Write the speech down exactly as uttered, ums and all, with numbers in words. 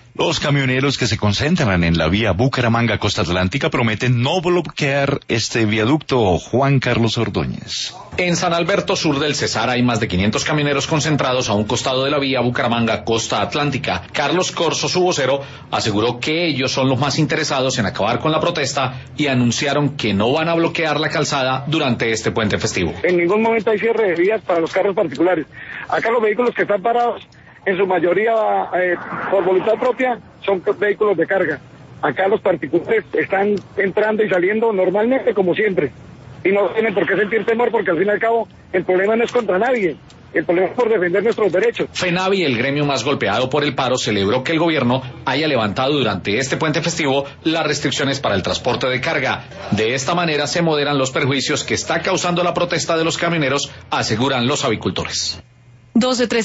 Los camioneros que se concentran en la vía Bucaramanga-Costa Atlántica prometen no bloquear este viaducto. Juan Carlos Ordóñez. En San Alberto, sur del Cesar, hay más de quinientos camioneros concentrados a un costado de la vía Bucaramanga-Costa Atlántica. Carlos Corso, su vocero, aseguró que ellos son los más interesados en acabar con la protesta y anunciaron que no van a bloquear la calzada durante este puente festivo. En ningún momento hay cierre de vías para los carros particulares. Acá los vehículos que están parados, en su mayoría eh, por voluntad propia, son vehículos de carga. Acá los particulares están entrando y saliendo normalmente como siempre. Y no tienen por qué sentir temor porque al fin y al cabo el problema no es contra nadie. El problema es por defender nuestros derechos. FENAVI, el gremio más golpeado por el paro, celebró que el gobierno haya levantado durante este puente festivo las restricciones para el transporte de carga. De esta manera se moderan los perjuicios que está causando la protesta de los camioneros, aseguran los avicultores. Dos de tres